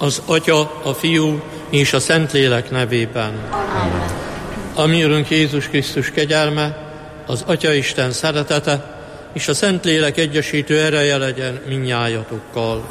Az Atya, a Fiú és a Szentlélek nevében. Amen. A mi Urunk Jézus Krisztus kegyelme, az Atya Isten szeretete és a Szentlélek egyesítő ereje legyen mindnyájatokkal.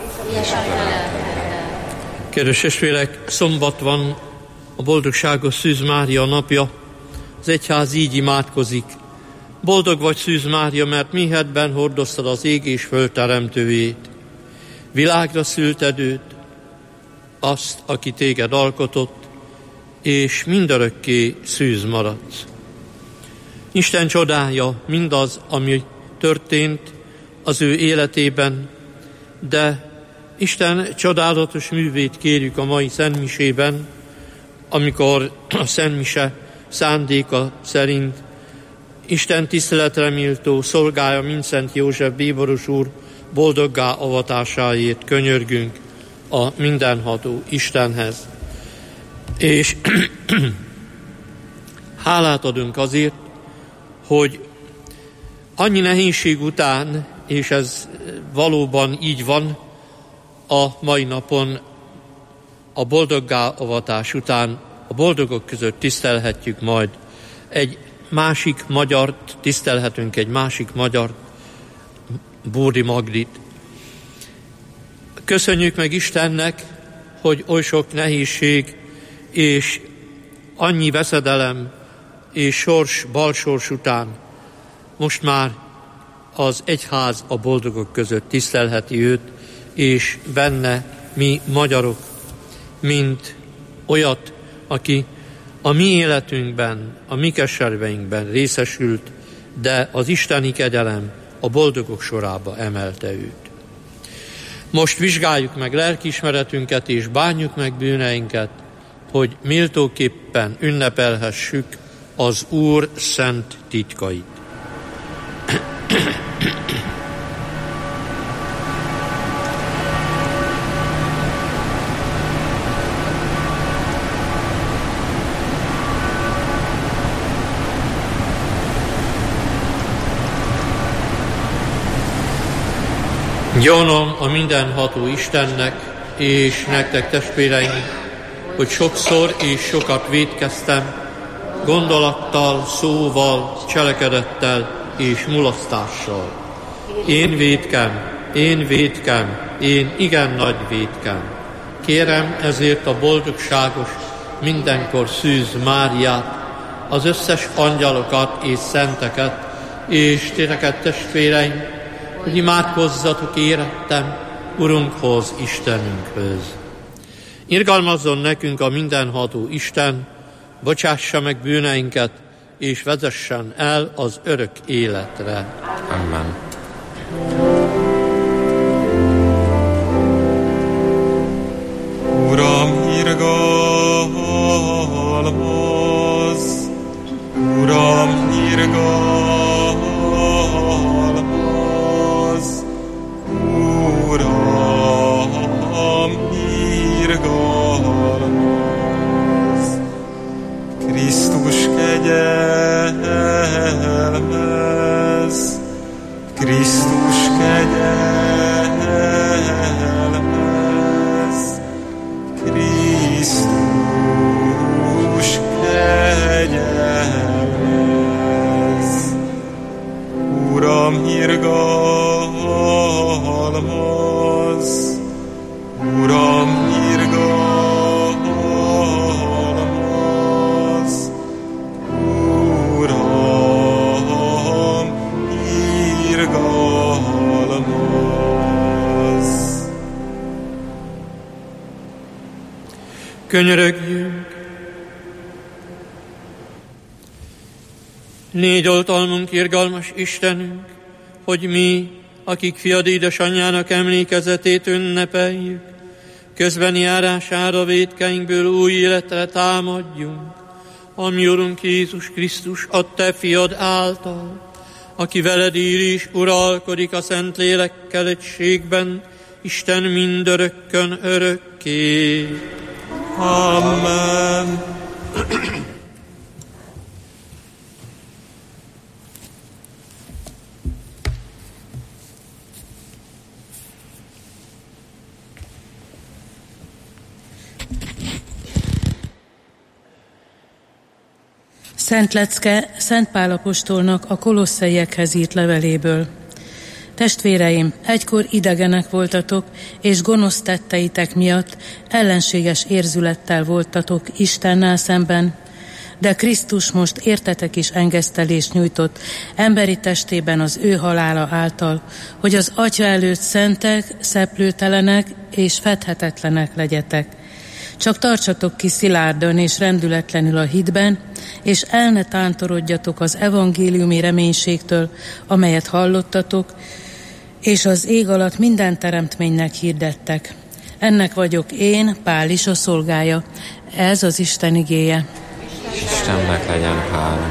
Kedves testvérek, szombat van, a boldogságos Szűz Mária napja. Az egyház így imádkozik. Boldog vagy, Szűz Mária, mert méhedben hordoztad az ég és föld teremtőjét. Világra szülted őt, azt, aki téged alkotott, és mindörökké szűz maradsz. Isten csodája mindaz, ami történt az ő életében, de Isten csodálatos művét kérjük a mai szentmisében, amikor a szentmise szándéka szerint Isten tiszteletre méltó szolgája Mindszent József bíboros úr boldoggá avatásáért könyörgünk a mindenható Istenhez. És hálát adunk azért, hogy annyi nehézség után, és ez valóban így van, a mai napon a boldoggá avatás után a boldogok között tisztelhetjük majd egy másik magyart, tisztelhetünk egy másik magyart, Bódi Magdit. Köszönjük meg Istennek, hogy oly sok nehézség és annyi veszedelem és balsors után most már az egyház a boldogok között tisztelheti őt, és benne mi magyarok, mint olyat, aki a mi életünkben, a mi keserveinkben részesült, de az isteni kegyelem a boldogok sorába emelte őt. Most vizsgáljuk meg lelkiismeretünket és bánjuk meg bűneinket, hogy méltóképpen ünnepelhessük az Úr szent titkait. Gyanom a mindenható Istennek és nektek, testvéreim, hogy sokszor és sokat vétkeztem, gondolattal, szóval, cselekedettel és mulasztással. Én vétkem, én igen nagy vétkem. Kérem ezért a boldogságos, mindenkor Szűz Máriát, az összes angyalokat és szenteket, és titeket, testvéreim, hogy imádkozzatok érettem Urunkhoz, Istenünkhöz. Irgalmazzon nekünk a mindenható Isten, bocsássa meg bűneinket, és vezessen el az örök életre. Amen. Uram, irgalmazz! Uram, irgalmazz! Uram, irgalmazz! Krisztus kegyelmez! Krisztus kegyelmez! Krisztus kegyelmez! Uram, irgalmazz! Uram, irgalmazz! Uram, irgalmazz! Könyörögjünk! Légy oltalmunk, irgalmas Istenünk, hogy mi, akik fiad édesanyjának emlékezetét ünnepeljük, közben járására vétkeinkből új életre támadjunk, ami Urunk Jézus Krisztus a te fiad által, aki veled él és uralkodik a Szentlélekkel egységben, Isten mindörökkön örökké. Amen. Szent lecke Szent Pál apostolnak a kolosszaiekhez írt leveléből. Testvéreim, egykor idegenek voltatok, és gonosz tetteitek miatt ellenséges érzülettel voltatok Istennel szemben, de Krisztus most értetek is engesztelést nyújtott emberi testében az ő halála által, hogy az Atya előtt szentek, szeplőtelenek és fedhetetlenek legyetek. Csak tartsatok ki szilárdan és rendületlenül a hitben, és el ne tántorodjatok az evangéliumi reménységtől, amelyet hallottatok, és az ég alatt minden teremtménynek hirdettek. Ennek vagyok én, Pál is a szolgája. Ez az Isten igéje. Istennek legyen hála.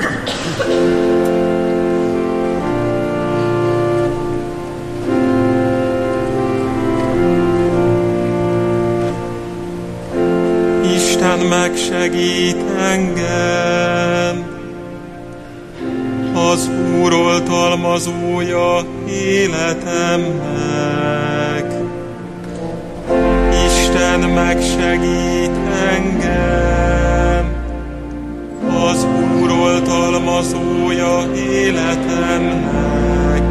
Isten megsegít engem, az Úr oltalmazója életemnek. Isten megsegít engem, az Úr oltalmazója életemnek.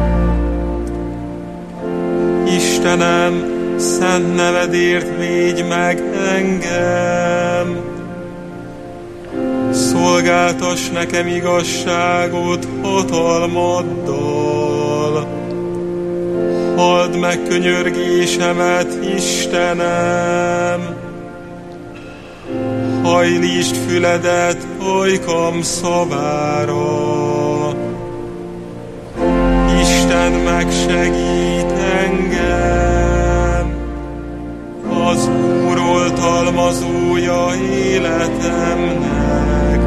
Istenem, szent nevedért védj meg engem, szolgáltass nekem igazságot hatalmaddal. Halld meg könyörgésemet, Istenem, hajlítsd füledet ajkam szavára. Isten megsegít engem, az Úr oltalmazója életemnek.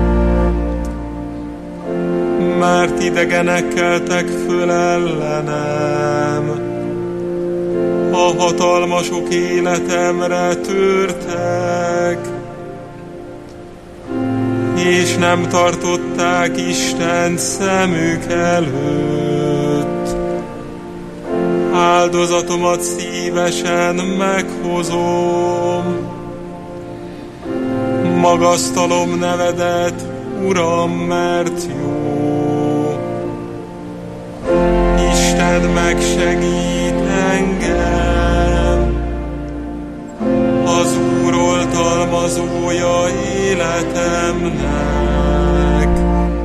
Mert idegenek keltek föl ellenem, a hatalmasok életemre törtek, és nem tartották Istent szemük előtt. Áldozatomat szívesen meghozom, magasztalom nevedet, Uram, mert jó. Isten megsegít engem, az Úr oltalmazója életemnek.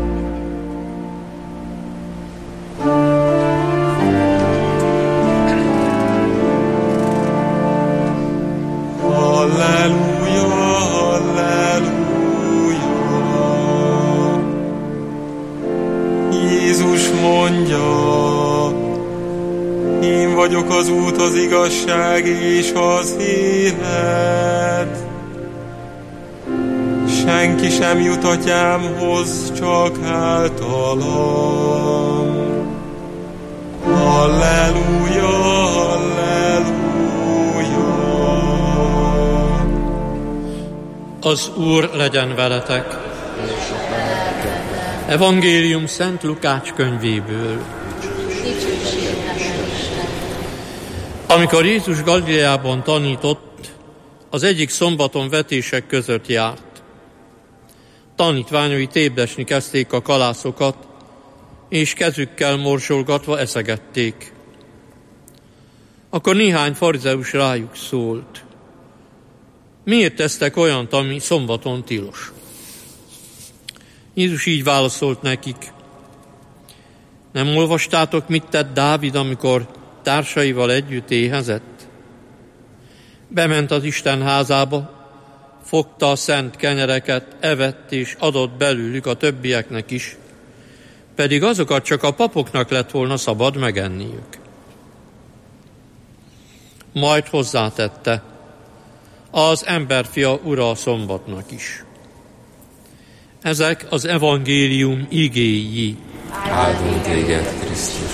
Halleluja, halleluja. Jézus mondja, én vagyok az út, az igazság és az élet. Senki sem jut Atyámhoz, csak általam. Halleluja, halleluja. Az Úr legyen veletek. Evangélium Szent Lukács könyvéből. Amikor Jézus Galileában tanított, az egyik szombaton vetések között járt. Tanítványai tépdesni kezdték a kalászokat, és kezükkel morzsolgatva eszegették. Akkor néhány farizeus rájuk szólt: miért tesztek olyant, ami szombaton tilos? Jézus így válaszolt nekik: nem olvastátok, mit tett Dávid, amikor társaival együtt éhezett? Bement az Isten házába, fogta a szent kenyereket, evett és adott belőlük a többieknek is, pedig azokat csak a papoknak lett volna szabad megenniük. Majd hozzátette: az emberfia ura a szombatnak is. Ezek az evangélium igéi. Áldunk téged, Krisztus!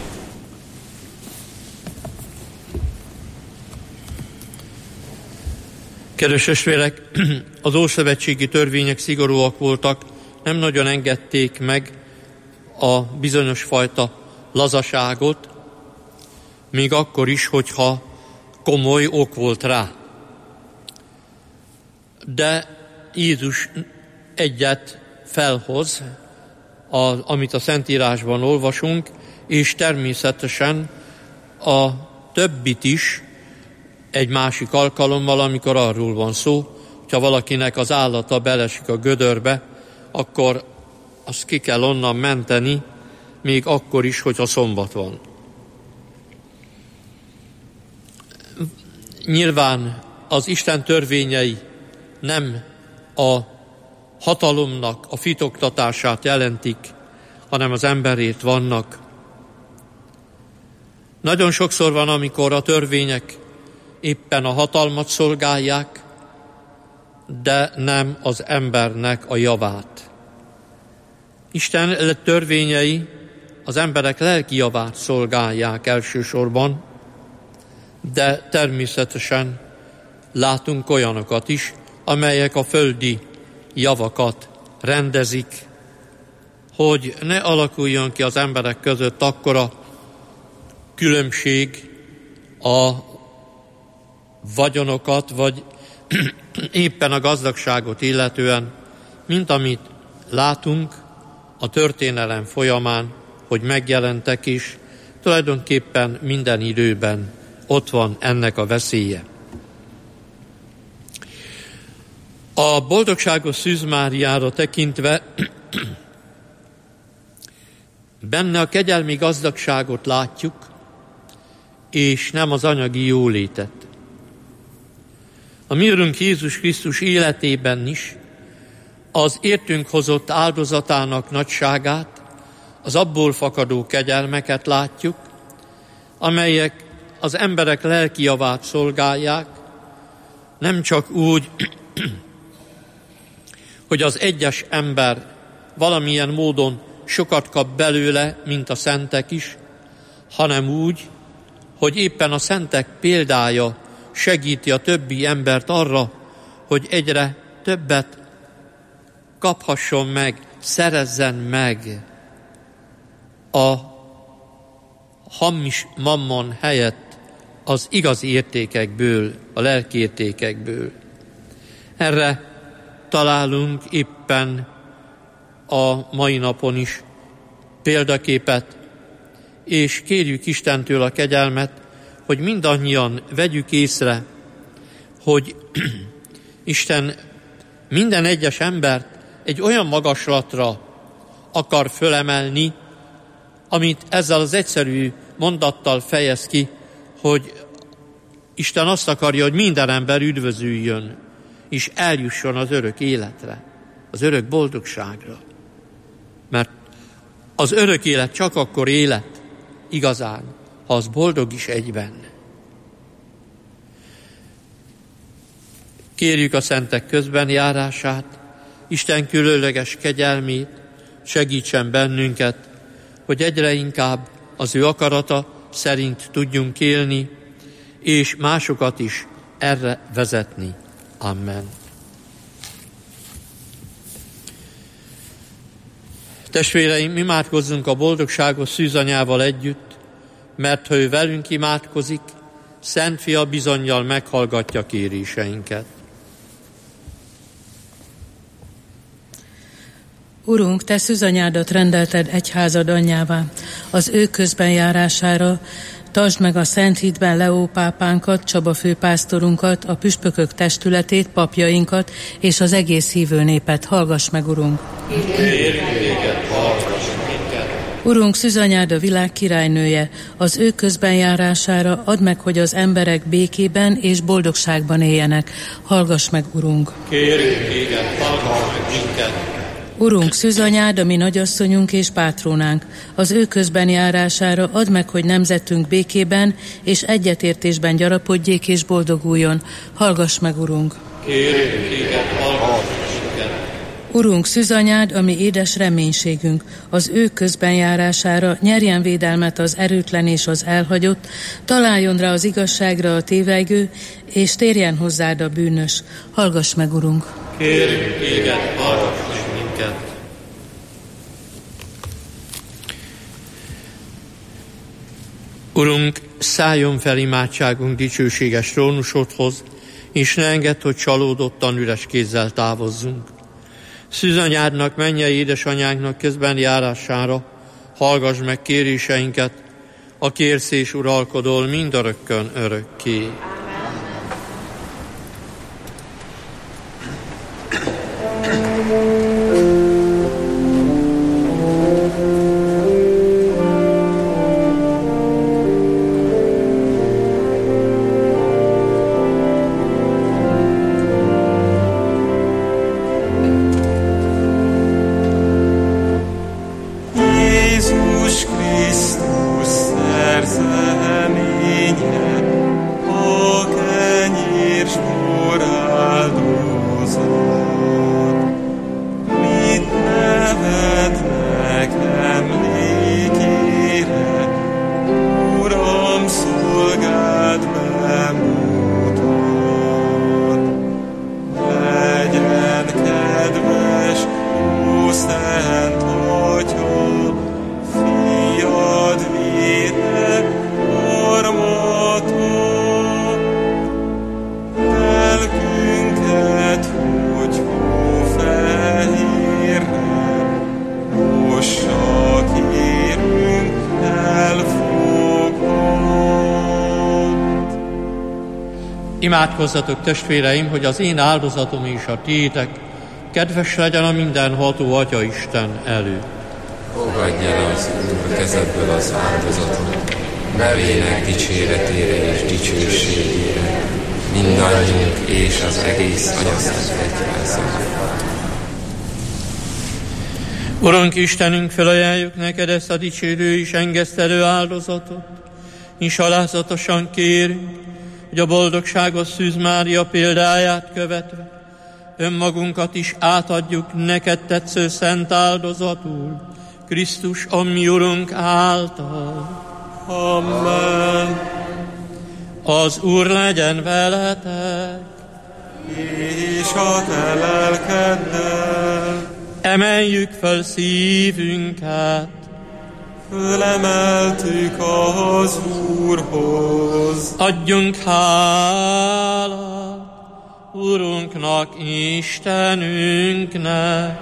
Kedves testvérek, az ószövetségi törvények szigorúak voltak, nem nagyon engedték meg a bizonyos fajta lazaságot, még akkor is, hogyha komoly ok volt rá. De Jézus egyet felhoz, amit a Szentírásban olvasunk, és természetesen a többit is egy másik alkalommal, amikor arról van szó, hogyha valakinek az állata belesik a gödörbe, akkor azt ki kell onnan menteni, még akkor is, hogyha szombat van. Nyilván az Isten törvényei nem a hatalomnak a fitoktatását jelentik, hanem az emberért vannak. Nagyon sokszor van, amikor a törvények éppen a hatalmat szolgálják, de nem az embernek a javát. Isten törvényei az emberek lelki javát szolgálják elsősorban, de természetesen látunk olyanokat is, amelyek a földi javakat rendezik, hogy ne alakuljon ki az emberek között akkora különbség a vagyonokat, vagy éppen a gazdagságot illetően, mint amit látunk a történelem folyamán, hogy megjelentek is, tulajdonképpen minden időben ott van ennek a veszélye. A boldogságos Szűz Máriára tekintve benne a kegyelmi gazdagságot látjuk, és nem az anyagi jólétet. A mi Urunk Jézus Krisztus életében is az értünk hozott áldozatának nagyságát, az abból fakadó kegyelmeket látjuk, amelyek az emberek lelki javát szolgálják, nem csak úgy, hogy az egyes ember valamilyen módon sokat kap belőle, mint a szentek is, hanem úgy, hogy éppen a szentek példája segíti a többi embert arra, hogy egyre többet kaphasson meg, szerezzen meg a hamis mammon helyett az igazi értékekből, a lelki értékekből. Erre találunk éppen a mai napon is példaképet, és kérjük Istentől a kegyelmet, hogy mindannyian vegyük észre, hogy Isten minden egyes embert egy olyan magaslatra akar fölemelni, amit ezzel az egyszerű mondattal fejez ki, hogy Isten azt akarja, hogy minden ember üdvözüljön, és eljusson az örök életre, az örök boldogságra. Mert az örök élet csak akkor élet igazán, ha az boldog is egyben. Kérjük a szentek közbenjárását, Isten különleges kegyelmét, segítsen bennünket, hogy egyre inkább az ő akarata szerint tudjunk élni, és másokat is erre vezetni. Amen. Testvéreim, imádkozzunk a boldogságos szűzanyával együtt, mert ha ő velünk imádkozik, Szent Fia bizonnyal meghallgatja kéréseinket. Urunk, te szűzanyádat rendelted egyházad anyjává, az ő közbenjárására. Tartsd meg a Szent Hitben Leó pápánkat, Csaba főpásztorunkat, a püspökök testületét, papjainkat és az egész hívő népet. Hallgass meg, Urunk! Urunk, szűzanyád a világ királynője, az ő közbenjárására add meg, hogy az emberek békében és boldogságban éljenek. Hallgass meg, Urunk! Kérjük téged, hallgass meg minket! Urunk, szűzanyád, a mi nagyasszonyunk és pátrónánk, az ő közbenjárására add meg, hogy nemzetünk békében és egyetértésben gyarapodjék és boldoguljon. Hallgass meg, Urunk! Kérjük téged, hallgass meg minket! Urunk, szűzanyád, a mi édes reménységünk, az ő közbenjárására nyerjen védelmet az erőtlen és az elhagyott, találjon rá az igazságra a tévegő, és térjen hozzád a bűnös. Hallgass meg, Urunk! Kérjük téged, hallgass meg minket! Urunk, szálljon fel imádságunk dicsőséges trónusodhoz, és ne engedd, hogy csalódottan üres kézzel távozzunk. Szűzanyádnak, mennyei édesanyánknak közben járására hallgass meg kéréseinket, a kérsz és uralkodol mindörökkön örökké. Imádkozzatok, testvéreim, hogy az én áldozatom és a tiétek kedves legyen a mindenható Atya Isten előtt. Fogadj el az Úr kezedből az áldozatot, nevének dicséretére és dicsőségére, mindannyiunk és az egész anyasztat egyháznak. Urunk Istenünk, felajánljuk neked ezt a dicsérő és engesztelő áldozatot, és alázatosan kérünk, hogy a boldogságos Szűz Mária példáját követve önmagunkat is átadjuk neked tetsző szent áldozatul, Krisztus, a mi Urunk által. Amen. Az Úr legyen veletek, És a te lelkeddel. emeljük föl szívünket, Fölemeltük az Úrhoz. adjunk hálát Urunknak, Istenünknek.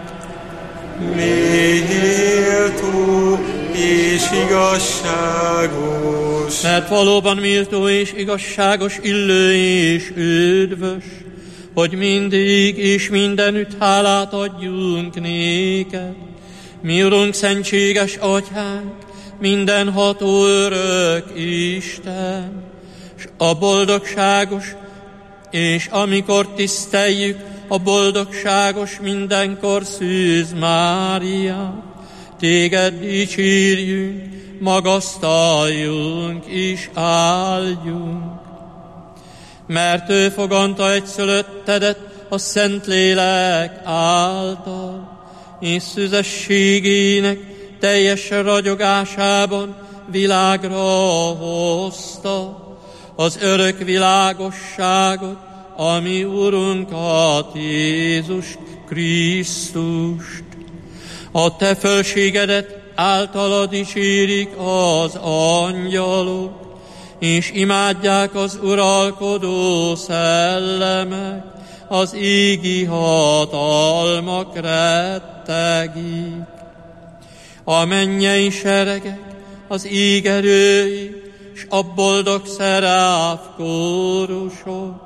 Méltó és igazságos. Mert valóban méltó és igazságos, illő és üdvös, hogy mindig és mindenütt hálát adjunk néked, mi Urunk, szentséges Atyánk, mindenható örök Isten, s a boldogságos, és amikor tiszteljük a boldogságos mindenkor Szűz Máriát, téged dicsérjünk, magasztaljunk és áldjunk. Mert ő foganta egyszülöttedet a Szentlélek által, és szüzességének teljes ragyogásában világra hozta az örök világosságot, a mi Urunkat, Jézus Krisztust. A te fölségedet általad dicsérik az angyalok, és imádják az uralkodó szellemek, az égi hatalmak rettegik. A mennyei seregek, az ég erői, s a boldog szeráf kórusok,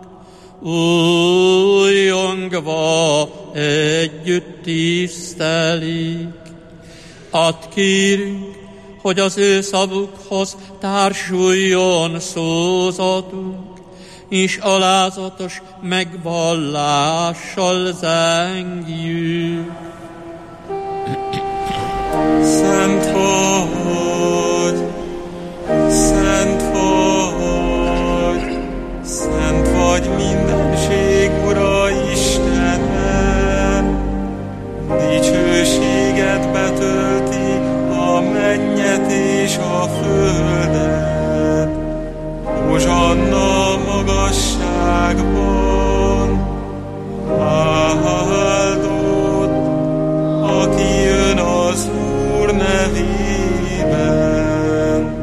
újongva együtt tisztelik. Add kérünk, hogy az ő szavukhoz társuljon szózatunk, és alázatos megvallással zengjük. Szent vagy, szent vagy, szent vagy mindenség Ura Istene, dicsőséget betölti a mennyet és a földet. Hozsanna magasságban, áldott, aki jön az Úr nevében.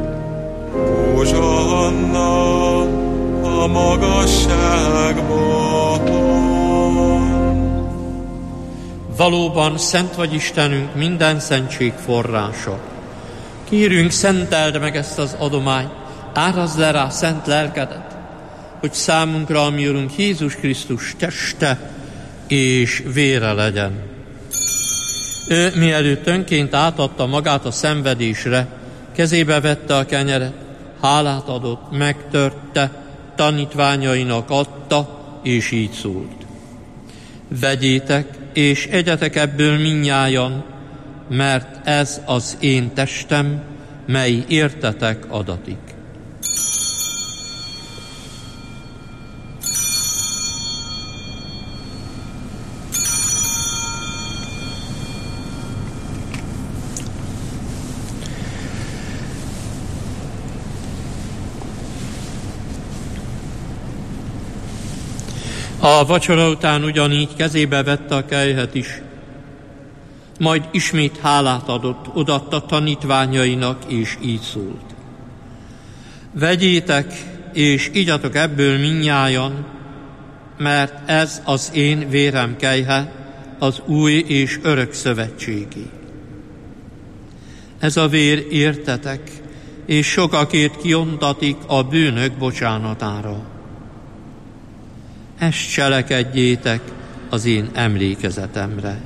Hozsanna a magasságban. valóban szent vagy Istenünk, minden szentség forrása. Kérünk, szenteld meg ezt az adományt, árazd le rá szent lelkedet, hogy számunkra, ami Urunk Jézus Krisztus teste és vére legyen. Ő mielőtt önként átadta magát a szenvedésre, kezébe vette a kenyeret, hálát adott, megtörte, tanítványainak adta, és így szólt. Vegyétek, és egyetek ebből mindnyájan, mert ez az én testem, mely értetek adatik. A vacsora után ugyanígy kezébe vette a kelyhet is, majd ismét hálát adott, odaadta tanítványainak, és így szólt. Vegyétek, és igyatok ebből mindnyájan, mert ez az én vérem kelyhe, az új és örök szövetségé. Ez a vér értetek, és sokakért kiontatik a bűnök bocsánatára. Ezt cselekedjétek az én emlékezetemre.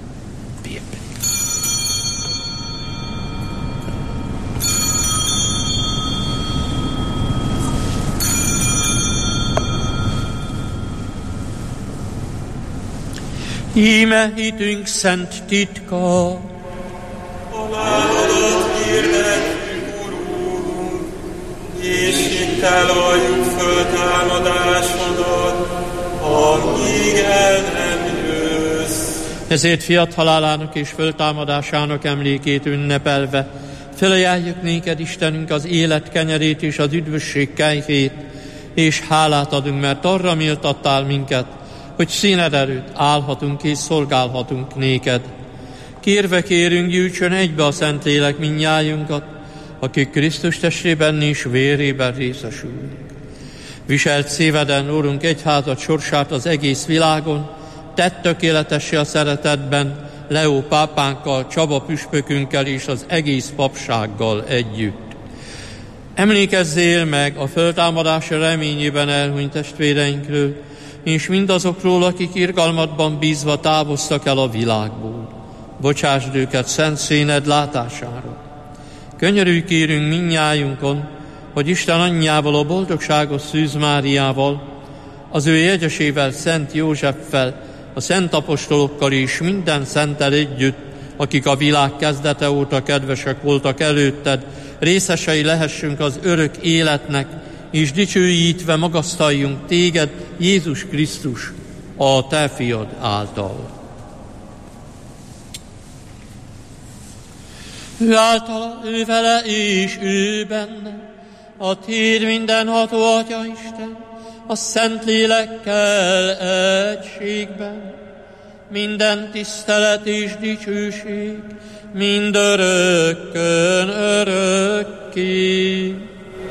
Íme hitünk szent titka. Halálodat hirdetjük, Urunk, és hittel adjuk föltámadásodat, amíg el nem jössz. Ezért fiat halálának és föltámadásának emlékét ünnepelve, felajánljuk néked, Istenünk, az élet kenyerét és az üdvösség kejhét, és hálát adunk, mert arra méltattál minket, hogy színed előtt állhatunk és szolgálhatunk néked. Kérve kérünk, gyűjtsön egybe a Szentlélek mindnyájunkat, akik Krisztus testében és vérében részesülünk. Viselt szíveden, Úrunk, egyházad sorsát az egész világon, tedd tökéletessé a szeretetben, Leó pápánkkal, Csaba püspökünkkel és az egész papsággal együtt. Emlékezzél meg a föltámadás reményében elhunyt testvéreinkről, és mindazokról, akik irgalmadban bízva távoztak el a világból. Bocsásd őket szent színed látására. Könyörülj kérünk mindnyájunkon, hogy Isten anyjával, a boldogságos Szűz Máriával, az ő jegyesével, Szent Józseffel, a szent apostolokkal és minden szenttel együtt, akik a világ kezdete óta kedvesek voltak előtted, részesei lehessünk az örök életnek, és dicsőítve magasztaljunk téged, Jézus Krisztus, a te fiad által. Ő általa, ő vele és ő benne, a tér mindenható Atya Isten, a Szentlélekkel egységben, minden tisztelet és dicsőség, mindörökkön örökké.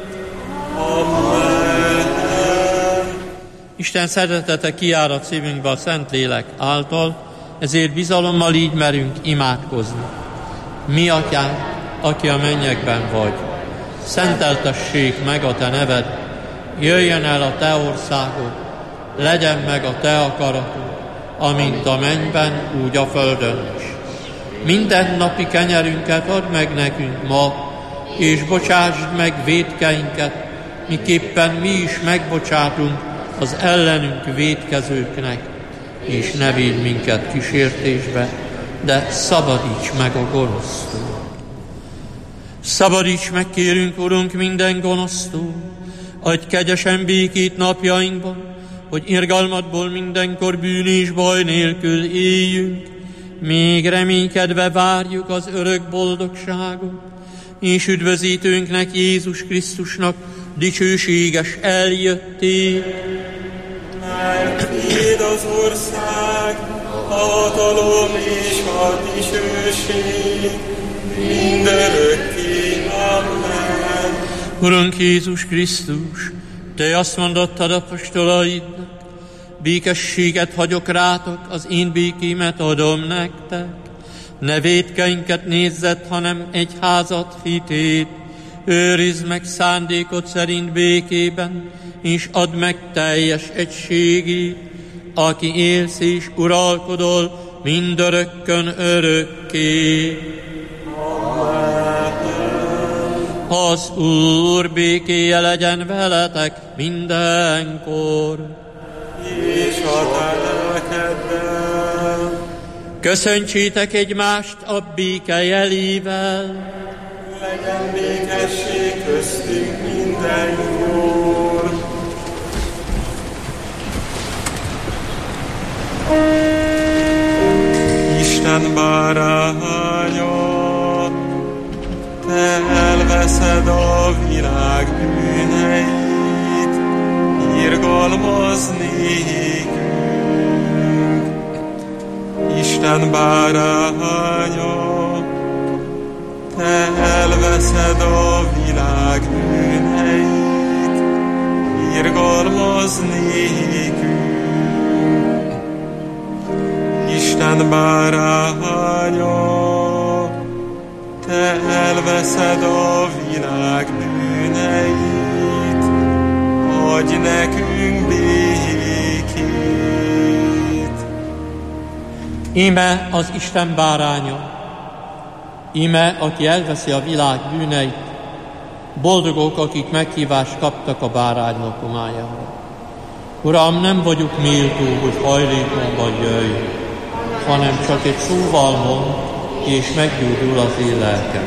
Amen. Isten szeretete kiárad szívünkbe a Szentlélek által, ezért bizalommal így merünk imádkozni. Mi, Atyánk, aki a mennyekben vagy, szenteltessék meg a te neved, jöjjön el a te országod, legyen meg a te akaratod, amint a mennyben, úgy a földön is. Minden napi kenyerünket add meg nekünk ma, és bocsásd meg vétkeinket, miképpen mi is megbocsátunk az ellenünk vétkezőknek, és ne védj minket kísértésbe, de szabadíts meg a gonosztól. Szabadíts meg, kérünk, Urunk, minden gonosztól, adj kegyesen békét napjainkban, hogy irgalmadból mindenkor bűn és baj nélkül éljünk, még reménykedve várjuk az örök boldogságot, és üdvözítőnknek, Jézus Krisztusnak dicsőséges eljöttét. Mert tiéd az ország, a hatalom és a dicsőség, mindörökké. Amen. Urunk Jézus Krisztus, te azt mondottad apostolaidnak, békességet hagyok rátok, az én békémet adom nektek. Ne vétkeinket nézzed, hanem egyházat hitét. Őrizd meg szándékod szerint békében, és add meg teljes egységét, aki élsz és uralkodol mindörökkön örökké. Az Úr békéje legyen veletek mindenkor. És a te lelkeddel. Köszöntsétek egymást a béke jelével. Legyen békesség köztünk mindenkor. Isten báránya, te elveszed a világ bűneit, irgalmaz nékünk. Isten báránya, te elveszed a világ bűneit, irgalmaz nékünk. Isten báránya, te elveszed a világ bűneit, adj nekünk békét. Íme az Isten báránya, íme, aki elveszi a világ bűneit, boldogok, akik meghívást kaptak a bárány lakomájára. Uram, nem vagyok méltó, hogy hajlékomban jöjj, hanem csak egy szóval mond, és meggyógyul az én lelkem.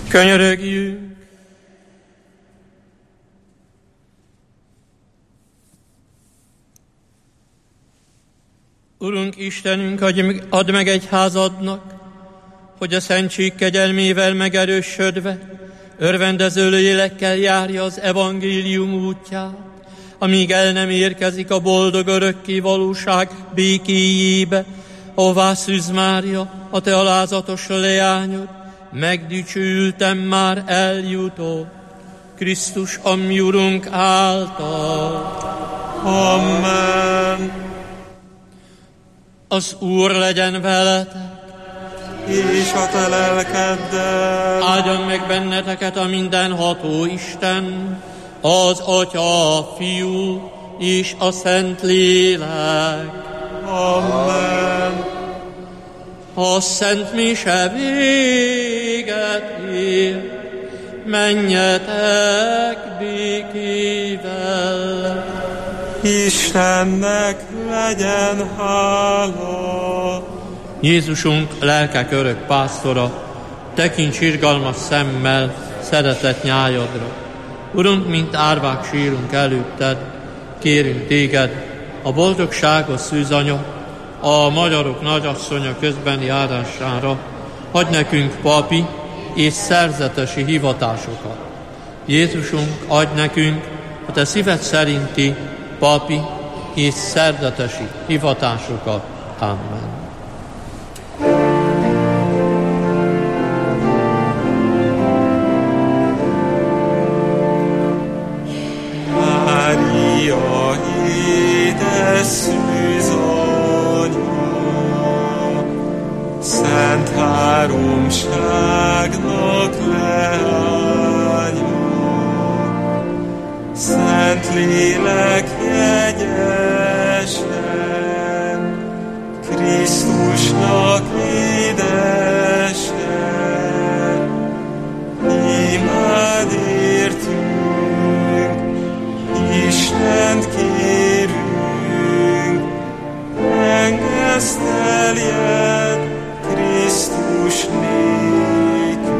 Könyörögjünk! Urunk Istenünk, add meg egyházadnak, hogy a szentség kegyelmével megerősödve, örvendező lélekkel járja az evangélium útját, amíg el nem érkezik a boldog örökké valóság békéjébe, ahová Szűz Mária, a te alázatos leányod, megdicsőültem már eljutott, Krisztus, a mi Urunk által. Amen. Az Úr legyen veletek, És a te lelkeddel. áldjon meg benneteket a mindenható Isten, az Atya, a Fiú és a Szent Lélek. Amen. A Szent Mise véget ér, menjetek békével. Istennek legyen hála. Jézusunk, lelkek örök pásztora, tekints irgalmas szemmel szeretett nyájadra. Urunk, mint árvák sírunk előtted, kérünk téged, a boldogságos szűzanya, a magyarok nagyasszonya közbeni járására, adj nekünk papi és szerzetesi hivatásokat. Jézusunk, adj nekünk a te szíved szerinti papi és szerzetesi hivatásokat. Amen. Mária, édes szűzanya, Szent Háromságnak leánya, Szent Lélek jegyesen, Krisztusnak édesen, imád értünk, Istent kérünk, engeszteljen Krisztus nékünk.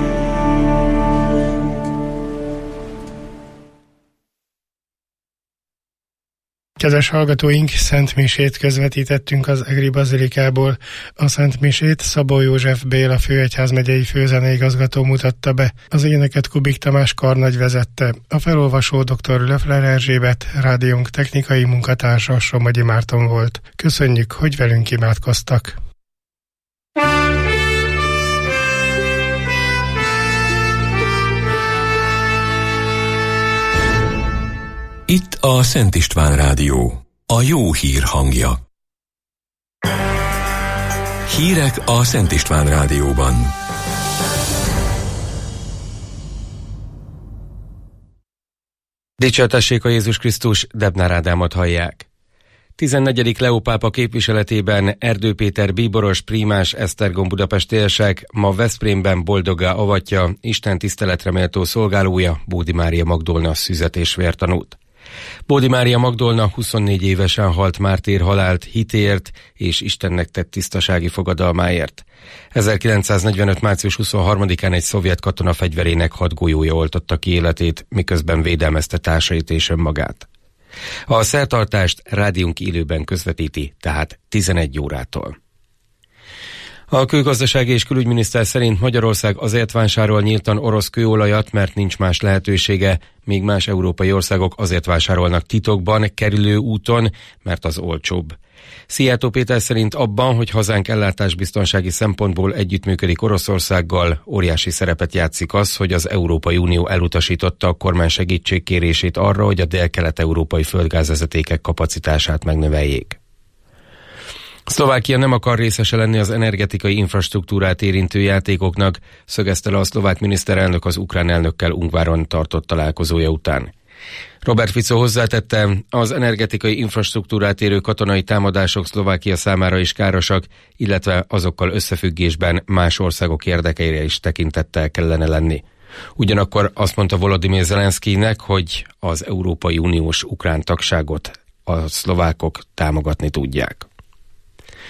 Kedves hallgatóink, Szent Misét közvetítettünk az Egri Bazilikából. A Szent Misét Szabó József Béla főegyházmegyei főzeneigazgató mutatta be. Az éneket Kubik Tamás karnagy vezette. A felolvasó dr. Löffler Erzsébet, rádiónk technikai munkatársa Somogyi Márton volt. Köszönjük, hogy velünk imádkoztak. Itt a Szent István Rádió, a jó hír hangja. Hírek a Szent István Rádióban. Dicsértessék a Jézus Krisztus, Debnár Ádámot hallják. 14. Leó pápa képviseletében Erdő Péter bíboros, prímás, Esztergom budapesti érsek ma Veszprémben boldoggá avatja Isten tiszteletre méltó szolgálója, Bódi Mária Magdolna szüzet és vértanút. Bódi Mária Magdolna 24 évesen halt mártírhalált hitéért és Istennek tett tisztasági fogadalmáért. 1945. március 23-án egy szovjet katona fegyverének 6 golyója oltotta ki életét, miközben védelmezte társait és önmagát. A szertartást rádiónk élőben közvetíti, tehát 11 órától. A külgazdasági és külügyminiszter szerint Magyarország azért vásárol nyíltan orosz kőolajat, mert nincs más lehetősége, míg más európai országok azért vásárolnak titokban, kerülő úton, mert az olcsóbb. Szijjártó Péter szerint abban, hogy hazánk ellátásbiztonsági szempontból együttműködik Oroszországgal, óriási szerepet játszik az, hogy az Európai Unió elutasította a kormány segítségkérését arra, hogy a dél-kelet-európai földgázvezetékek kapacitását megnöveljék. Szlovákia nem akar részese lenni az energetikai infrastruktúrát érintő játékoknak, szögezte le a szlovák miniszterelnök az ukrán elnökkel Ungváron tartott találkozója után. Robert Fico hozzátette, az energetikai infrastruktúrát érő katonai támadások Szlovákia számára is károsak, illetve azokkal összefüggésben más országok érdekeire is tekintettel kellene lenni. Ugyanakkor azt mondta Volodymyr Zelenszkijnek, hogy az Európai Uniós ukrán tagságot a szlovákok támogatni tudják.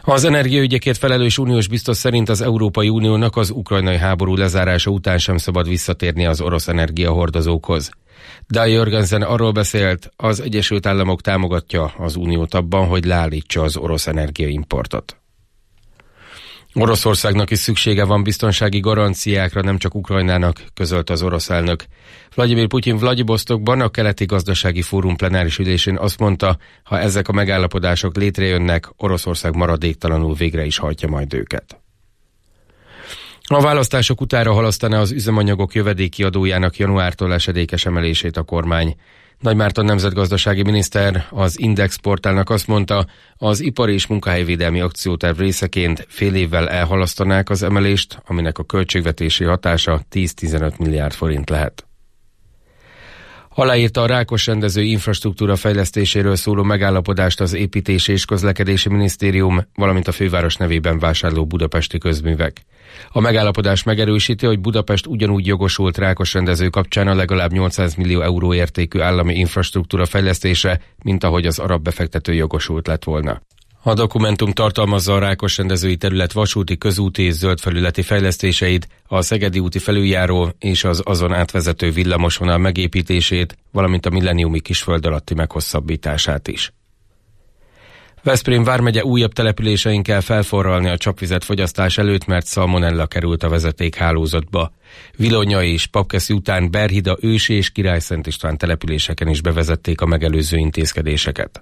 Az energiaügyekért felelős uniós biztos szerint az Európai Uniónak az ukrajnai háború lezárása után sem szabad visszatérni az orosz energiahordozókhoz. Dan Jörgensen arról beszélt, az Egyesült Államok támogatja az uniót abban, hogy leállítsa az orosz energiaimportot. Oroszországnak is szüksége van biztonsági garanciákra, nem csak Ukrajnának, közölte az orosz elnök. Vladimir Putyin Vladivosztokban a Keleti Gazdasági Fórum plenáris ülésén azt mondta, ha ezek a megállapodások létrejönnek, Oroszország maradéktalanul végre is hajtja majd őket. A választások utára halasztaná az üzemanyagok jövedéki adójának januártól esedékes emelését a kormány. Nagy Márton nemzetgazdasági miniszter az Index portálnak azt mondta, az ipari és munkahelyvédelmi akcióterv részeként fél évvel elhalasztanák az emelést, aminek a költségvetési hatása 10-15 milliárd forint lehet. Aláírta a Rákosrendező infrastruktúra fejlesztéséről szóló megállapodást az Építési és Közlekedési Minisztérium, valamint a főváros nevében vásárló Budapesti Közművek. A megállapodás megerősíti, hogy Budapest ugyanúgy jogosult Rákosrendező kapcsán a legalább 800 millió euró értékű állami infrastruktúra fejlesztésre, mint ahogy az arab befektető jogosult lett volna. A dokumentum tartalmazza a Rákosrendezői terület vasúti, közúti és zöldfelületi fejlesztéseit, a Szegedi úti felüljáró és az azon átvezető villamosvonal megépítését, valamint a milleniumi kisföld alatti meghosszabbítását is. Veszprém vármegye újabb településein kell felforralni a csapvizet fogyasztás előtt, mert szalmonella került a vezetékhálózatba. Vilonya és Papkeszi után Berhida, Ősi és Királyszent István településeken is bevezették a megelőző intézkedéseket.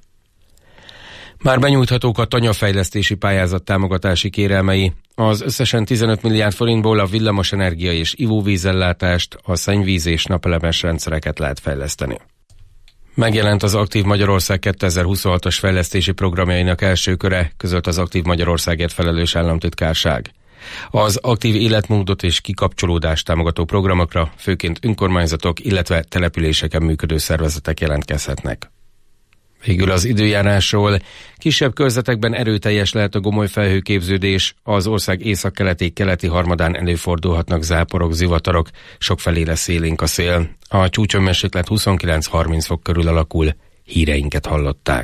Már benyújthatók a tanyafejlesztési pályázat támogatási kérelmei. Az összesen 15 milliárd forintból a villamosenergia és ivóvízellátást, a szennyvíz és napelemes rendszereket lehet fejleszteni. Megjelent az Aktív Magyarország 2026-os fejlesztési programjainak első köre, közölt az Aktív Magyarországért felelős államtitkárság. Az aktív életmódot és kikapcsolódást támogató programokra főként önkormányzatok, illetve településeken működő szervezetek jelentkezhetnek. Végül az időjárásról. Kisebb körzetekben erőteljes lehet a gomoly felhőképződés, az ország északkeleti harmadán előfordulhatnak záporok, zivatarok, sokfelé lesz élénk a szél. A csúcshőmérséklet 29-30 fok körül alakul. Híreinket hallották.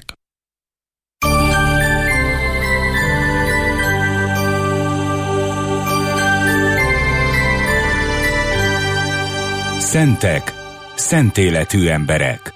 Szentek, szentéletű emberek.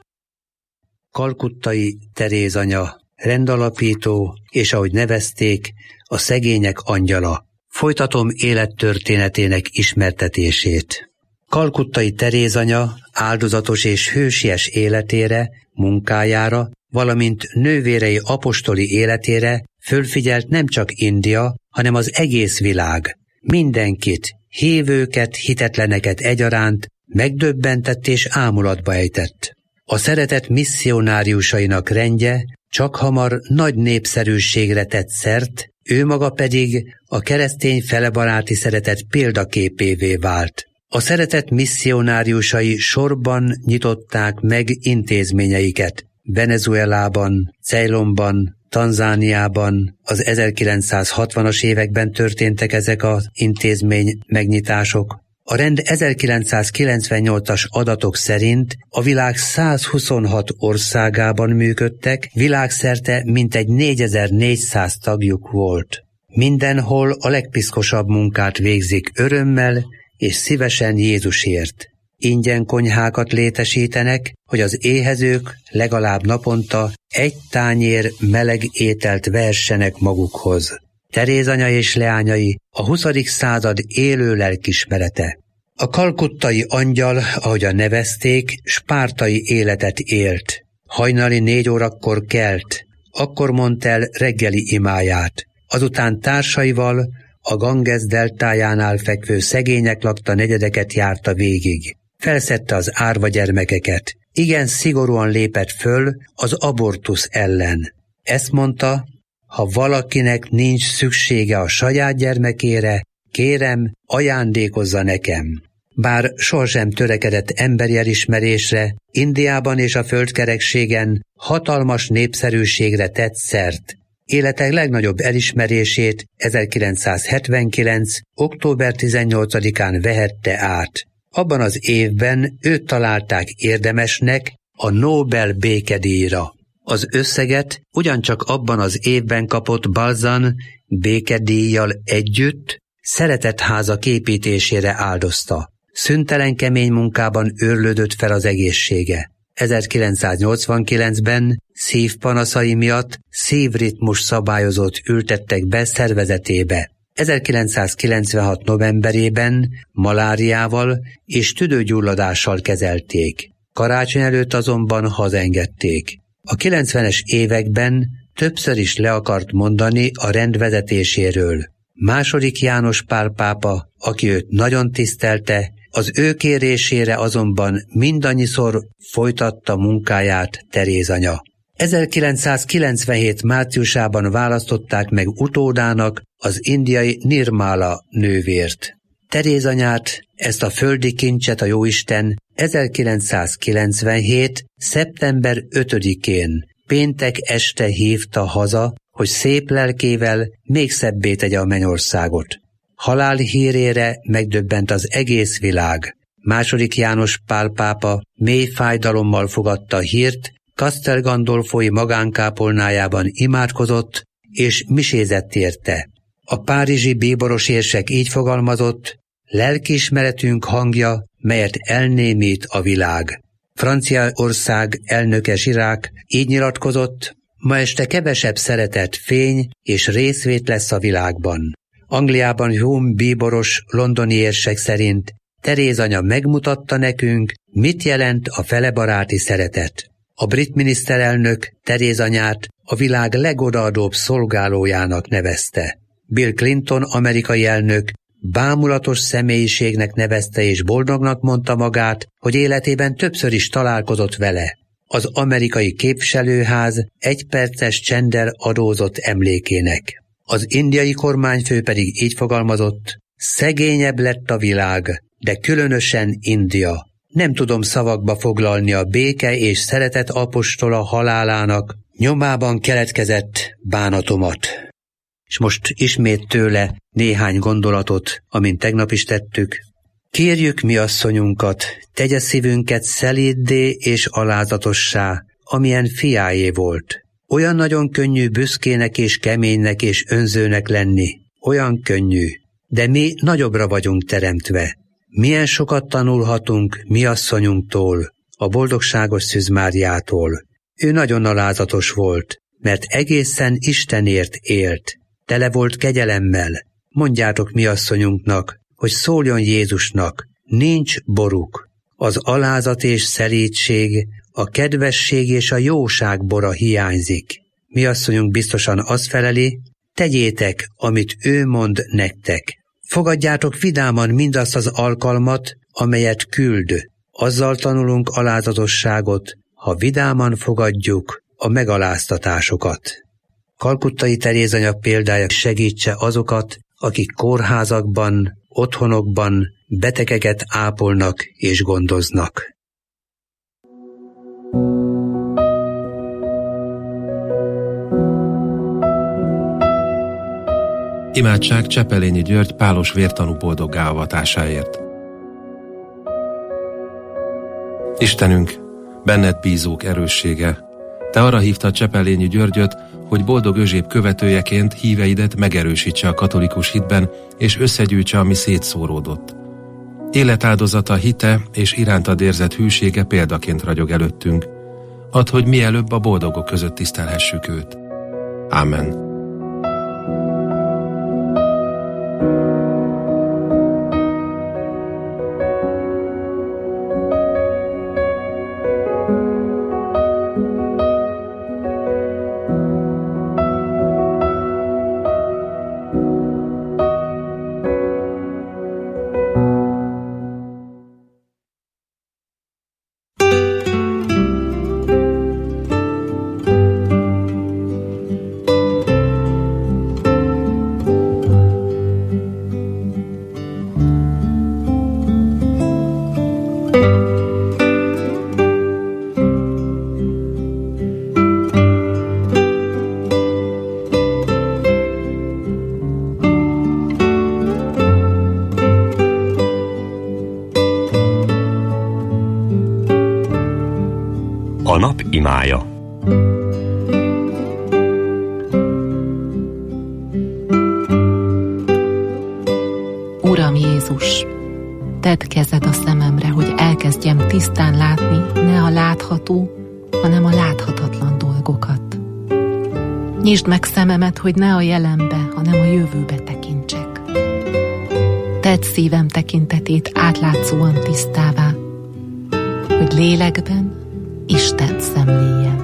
Kalkuttai Teréz anya, rendalapító, és ahogy nevezték, a szegények angyala. Folytatom élettörténetének ismertetését. Kalkuttai Teréz anya áldozatos és hősies életére, munkájára, valamint nővérei apostoli életére fölfigyelt nem csak India, hanem az egész világ. Mindenkit, hívőket, hitetleneket egyaránt megdöbbentett és ámulatba ejtett. A szeretet misszionáriusainak rendje csakhamar nagy népszerűségre tett szert, ő maga pedig a keresztény felebaráti szeretet példaképévé vált. A szeretet misszionáriusai sorban nyitották meg intézményeiket. Venezuelában, Ceylonban, Tanzániában az 1960-as években történtek ezek az intézmény megnyitások. A rend 1998-as adatok szerint a világ 126 országában működtek, világszerte mintegy 4400 tagjuk volt. Mindenhol a legpiszkosabb munkát végzik örömmel és szívesen Jézusért. Ingyen konyhákat létesítenek, hogy az éhezők legalább naponta egy tányér meleg ételt vehessenek magukhoz. Teréz anya és leányai a 20. század élő lelkismerete. A kalkuttai angyal, ahogyan nevezték, spártai életet élt. Hajnali 4 órakor kelt, akkor mondta el reggeli imáját. Azután társaival a Ganges deltájánál fekvő szegények lakta negyedeket járta végig. Felszedte az árva gyermekeket. Igen szigorúan lépett föl az abortusz ellen. Ezt mondta, ha valakinek nincs szüksége a saját gyermekére, kérem, ajándékozza nekem. Bár sohasem törekedett emberi elismerésre, Indiában és a földkerekségen hatalmas népszerűségre tett szert. Élete legnagyobb elismerését 1979. október 18-án vehette át. Abban az évben őt találták érdemesnek a Nobel békedíjra. Az összeget ugyancsak abban az évben kapott Balzan békedíjjal együtt szeretetháza képítésére áldozta. Szüntelen kemény munkában őrlődött fel az egészsége. 1989-ben szívpanaszai miatt szívritmus szabályozót ültettek be szervezetébe. 1996. novemberében maláriával és tüdőgyulladással kezelték. Karácsony előtt azonban hazaengedték. A 90-es években többször is le akart mondani a rend vezetéséről. II. János Pál pápa, aki őt nagyon tisztelte, az ő kérésére azonban mindannyiszor folytatta munkáját Teréz anya. 1997. márciusában választották meg utódának az indiai Nirmala nővért. Teréz anyát, ezt a földi kincset a jóisten 1997. szeptember 5-én péntek este hívta haza, hogy szép lelkével még szebbé tegye a mennyországot. Halál hírére megdöbbent az egész világ. II. János Pál pápa mély fájdalommal fogadta a hírt, Castel Gandolfoi magánkápolnájában imádkozott és misézett érte. A párizsi bíboros érsek így fogalmazott: lelkiismeretünk hangja, melyet elnémít a világ. Franciaország elnöke Chirac így nyilatkozott: ma este kevesebb szeretet, fény és részvét lesz a világban. Angliában Hume bíboros londoni érsek szerint Teréz anya megmutatta nekünk, mit jelent a felebaráti szeretet. A brit miniszterelnök Teréz anyát a világ legodaadóbb szolgálójának nevezte. Bill Clinton amerikai elnök bámulatos személyiségnek nevezte és boldognak mondta magát, hogy életében többször is találkozott vele. Az amerikai képviselőház egyperces csenddel adózott emlékének. Az indiai kormányfő pedig így fogalmazott: szegényebb lett a világ, de különösen India. Nem tudom szavakba foglalni a béke és szeretet apostola halálának nyomában keletkezett bánatomat. És most ismét tőle néhány gondolatot, amint tegnap is tettük. Kérjük mi asszonyunkat, tegye szívünket szelíddé és alázatossá, amilyen fiáé volt. Olyan nagyon könnyű büszkének és keménynek és önzőnek lenni. Olyan könnyű. De mi nagyobbra vagyunk teremtve. Milyen sokat tanulhatunk mi asszonyunktól, a boldogságos Szűz Máriától. Ő nagyon alázatos volt, mert egészen Istenért élt. Tele volt kegyelemmel. Mondjátok mi asszonyunknak, hogy szóljon Jézusnak, nincs boruk. Az alázat és szelídség, a kedvesség és a jóság bora hiányzik. Mi asszonyunk biztosan azt feleli: tegyétek, amit ő mond nektek. Fogadjátok vidáman mindazt az alkalmat, amelyet küld. Azzal tanulunk alázatosságot, ha vidáman fogadjuk a megaláztatásokat. Kalkuttai Teréz anya példája segítse azokat, akik kórházakban, otthonokban betegeket ápolnak és gondoznak. Imádság Csepelényi György pálos vértanú boldoggá avatásáért. Istenünk, benned bízók erőssége, te arra hívtad Csepelényi Györgyöt, hogy boldog Özséb követőjeként híveidet megerősítse a katolikus hitben, és összegyűjtse, ami szétszóródott. Életáldozata, hite és irántad érzett hűsége példaként ragyog előttünk. Add, hogy mielőbb a boldogok között tisztelhessük őt. Ámen. Tedd kezed a szememre, hogy elkezdjem tisztán látni ne a látható, hanem a láthatatlan dolgokat. Nyisd meg szememet, hogy ne a jelenbe, hanem a jövőbe tekintsek. Tedd szívem tekintetét átlátszóan tisztává, hogy lélekben Isten szemléljen.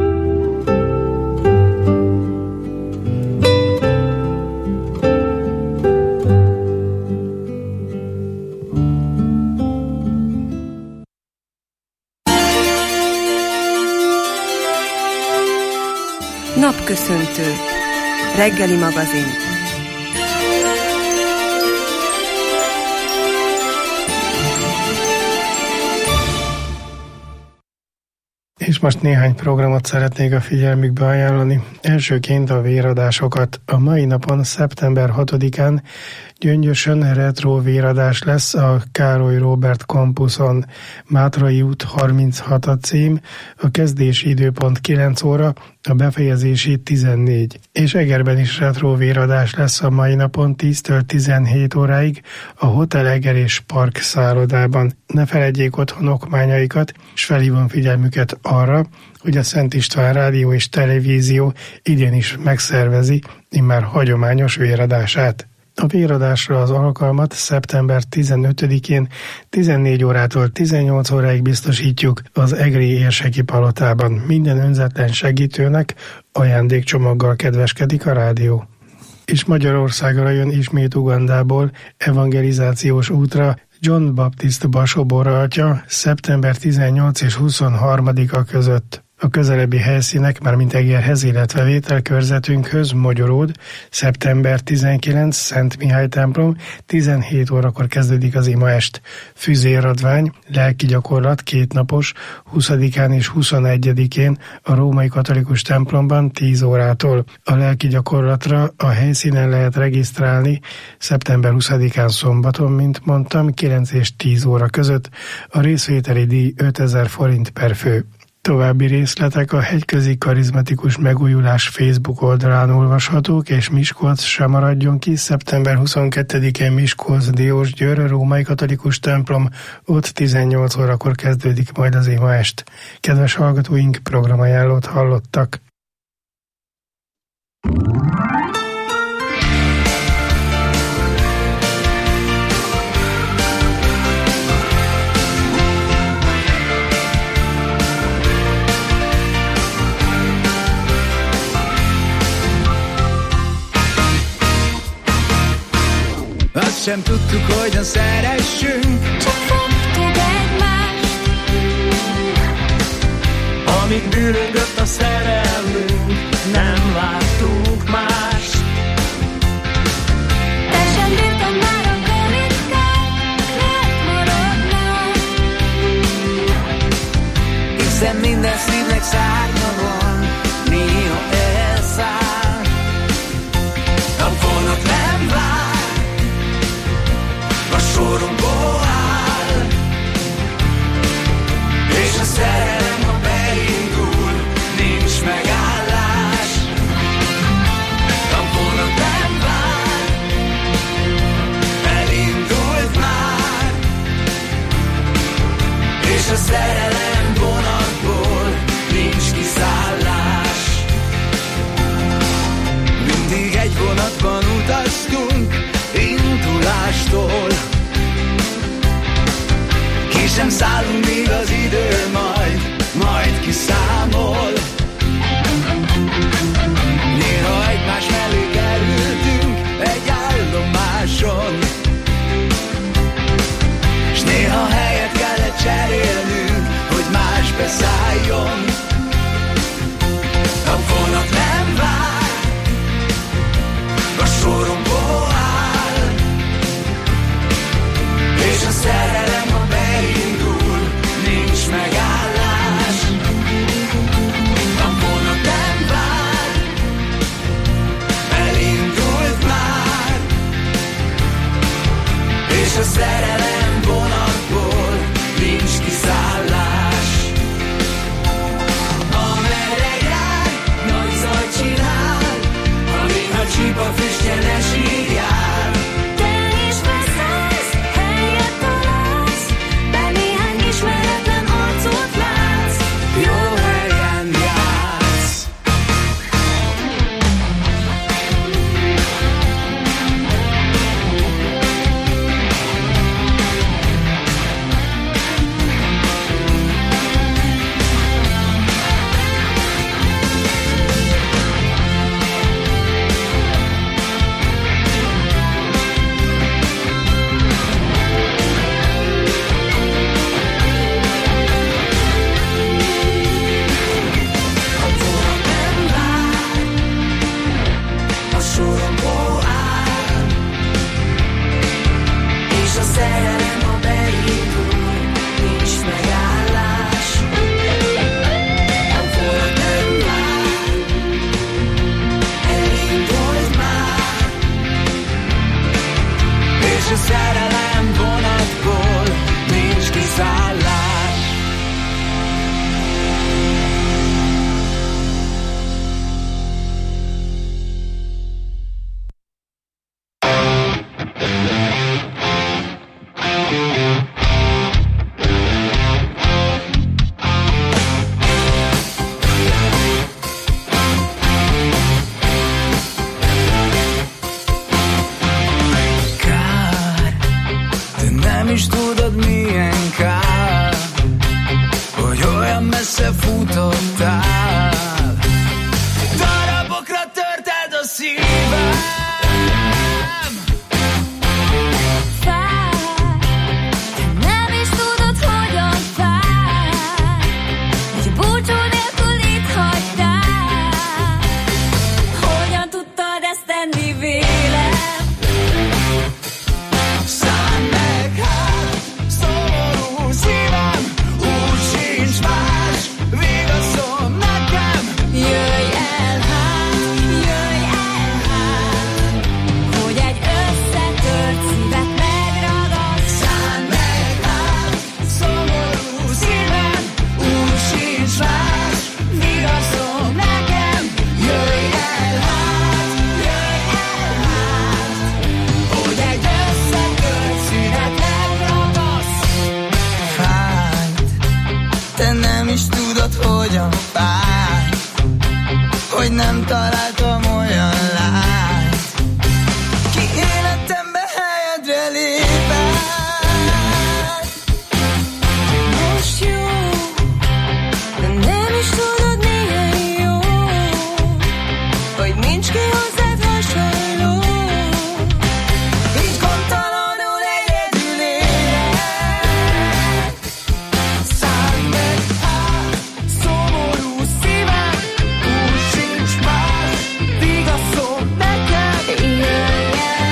Napköszöntő. Reggeli magazin. És most néhány programot szeretnék a figyelmükbe ajánlani. Elsőként a véradásokat. A mai napon, szeptember 6-án Gyöngyösön retro véradás lesz a Károly Róbert kampuszon. Mátrai út 36 a cím, a kezdési időpont 9 óra, a befejezési 14. És Egerben is retro véradás lesz a mai napon 10-től 17 óráig a Hotel Eger és Park szállodában. Ne feledjék otthon okmányaikat, és felhívom figyelmüket arra, hogy a Szent István Rádió és Televízió idén is megszervezi immár hagyományos véradását. A véradásra az alkalmat szeptember 15-én 14 órától 18 óráig biztosítjuk az Egri Érseki Palotában. Minden önzetlen segítőnek ajándékcsomaggal kedveskedik a rádió. És Magyarországra jön ismét Ugandából evangelizációs útra John Baptist Basobor atya szeptember 18 és 23-a között. A közelebbi helyszínek, mármint Egerhez, illetve vételkörzetünkhöz Mogyoród, szeptember 19, Szent Mihály templom, 17 órakor kezdődik az imaest. Füzéradvány, lelki gyakorlat 2 napos, 20-án és 21-én a római katolikus templomban 10 órától. A lelki gyakorlatra a helyszínen lehet regisztrálni szeptember 20-án szombaton, mint mondtam, 9 és 10 óra között. A részvételi díj 5000 forint per fő. További részletek a Hegyközi Karizmatikus Megújulás Facebook oldalán olvashatók, és Miskolc sem maradjon ki, szeptember 22-én Miskolc Diósgyőr, római katolikus templom, ott 18 órakor kezdődik majd az imaest. Kedves hallgatóink, programajánlót hallottak. Azt sem tudtuk, hogyan szeressünk, csak fogtuk egymást. Amíg bűröngött a szerelmünk, nem láttunk mást. Te sem bírtam már a karitkát, miért maradnál? Hiszen minden szívnek szárnya van, néha elszáll. Napvonalat nem vár, a sorunkból áll, és a szerelem, ha beindul, nincs meg hogy nem találtam olyan lányt, ki életembe helyedre lépett. Most jó, de nem is tudod, milyen jó, hogy nincs ki hozzád hasonló. Így gondtalanul egyedül élek. Szállj meg át, szomorú szívem, úgy sincs más vigaszom neked. Jöjj el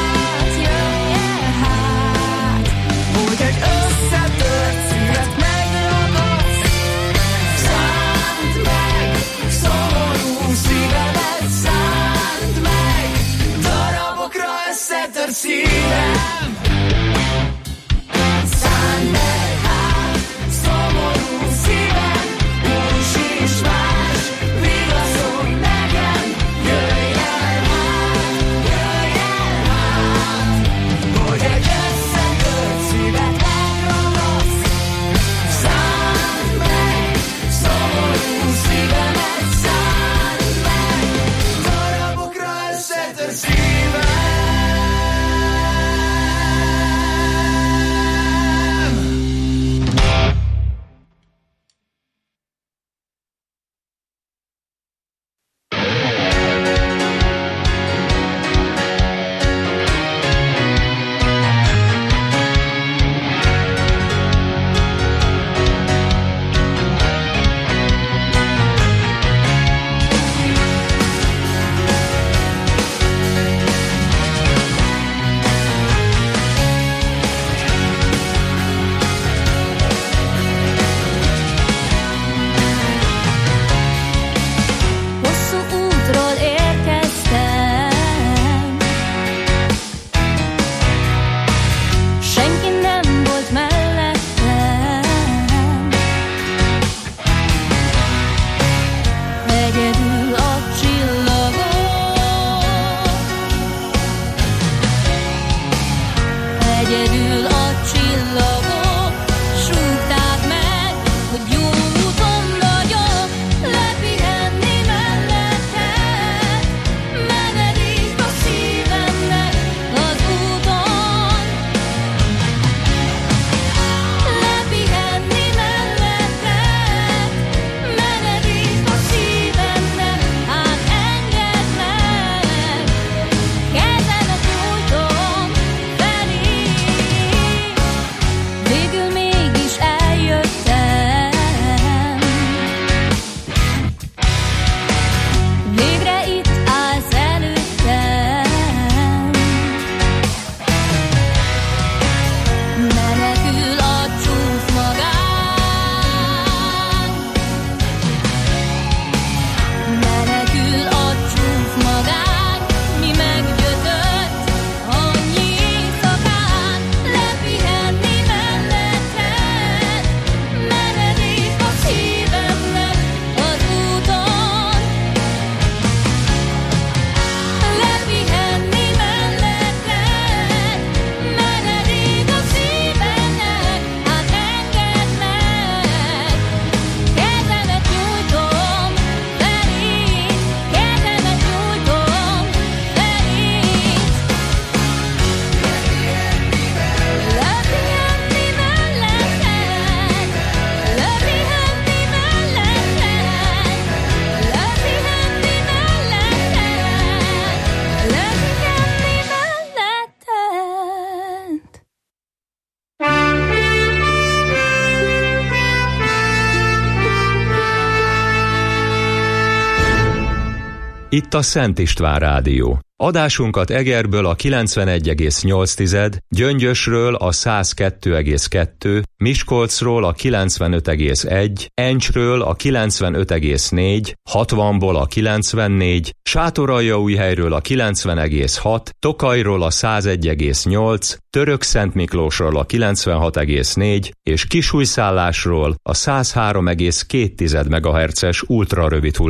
hát, hogy egy összetört szívet megragadsz. Szánd meg, szomorú szívedet szánd meg, darabokra összetört szívem. Szánd meg hát, szomorú szívem, úgy sincs más vigaszom nekem. Jöjj el hát, hogy egy összetört szívet megragadsz. Szánd meg, szomorú szívemet szánd meg, darabokra összetört szívem. Hosszú útról érkeztem, senki nem volt mellettem, egyedül a csillagok, egyedül a csillagok súgták meg, hogy jó úton vagyok, lepihenni melletted, menedék a szívemnek az úton. Lepihenni melletted, menedék a szívemnek, hát engedd meg, kezemet nyújtom felé. Végül mégis eljöttem, végre itt állsz előttem. Menekül a csúf magán, menekül a csúf magán, mi meggyőzött annyi éjszakán. Lepihenni melletted, menedék a szívemnek az úton. Lepihenni melletted, menedék a szívemnek, hát engedd meg, kezemet nyújtom feléd, kezemet nyújtom feléd. Lepihenni melletted, lepihenni melletted, lepihenni melletted, lepihenni melletted. Itt a Szent István Rádió. Adásunkat Egerből a 91,8, Gyöngyösről a 102,2, Miskolcról a 95,1, Encsről a 95,4, 60-ból a 94, Sátoraljaújhelyről a 90,6, Tokajról a 101,8, Törökszentmiklósról a 96,4 és Kisújszállásról a 103,2 MHz-es ultrarövid